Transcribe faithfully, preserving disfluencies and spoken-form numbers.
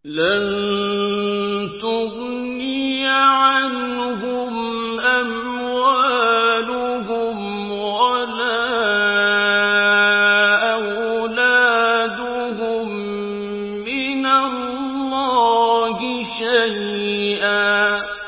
لَّن تُغْنِيَ عَنْهُمْ أَمْوَالُهُمْ وَلَا أَوْلَادُهُم مِّنَ اللَّهِ شَيْئًا